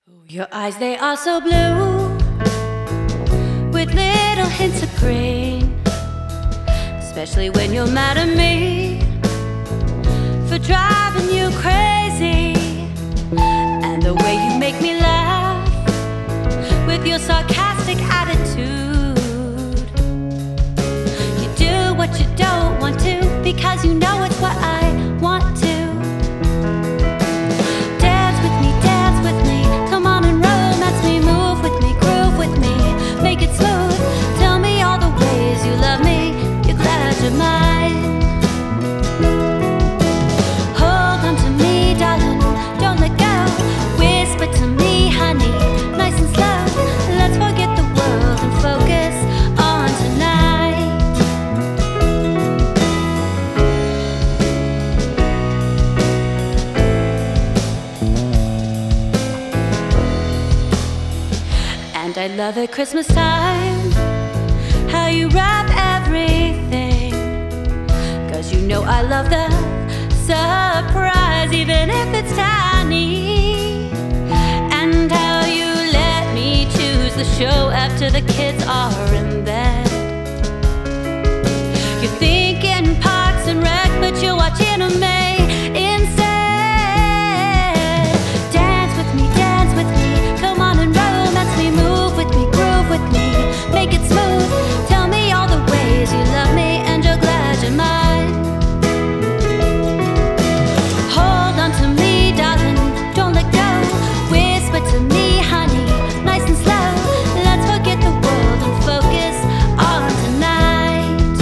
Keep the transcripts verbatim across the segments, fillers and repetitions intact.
Oh, your eyes, they are so blue, with little hints of green, especially when you're mad at me for driving you crazy. And the way you make me laugh with your sarcastic attitude. You do what you don't want to because you know it's what I want to. Dance with me, dance with me, come on and romance me, move with me, groove with me, make it smooth. Tell me all the ways you love me, you're glad you're mine. Hold on to me, darling, don't let go. Whisper to me, honey, nice and slow. Let's forget the world and focus on tonight. And I love at Christmas time how you wrap everything, 'cause you know I love the surprise, even if it's tiny. And how you let me choose the show after the kids are in bed. You're thinking Parks and Rec, but you're watching a May instead. Dance with me, dance with me, come on and romance me, move with me, groove with me, make it smooth. Tell me all the ways you love me and you're glad you're mine. Hold on to me, darling, don't let go. Whisper to me, honey, nice and slow. Let's forget the world and focus on tonight.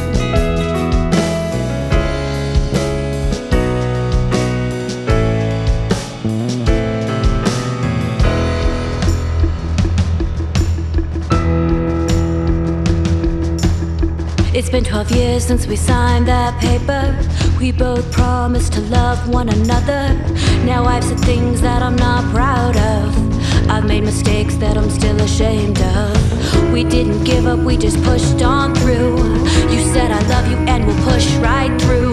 It's been twelve years since we signed that paper. We both promised to love one another. Now I've said things that I'm not proud of. I've made mistakes that I'm still ashamed of. We didn't give up, we just pushed on through. You said I love you and we'll push right through.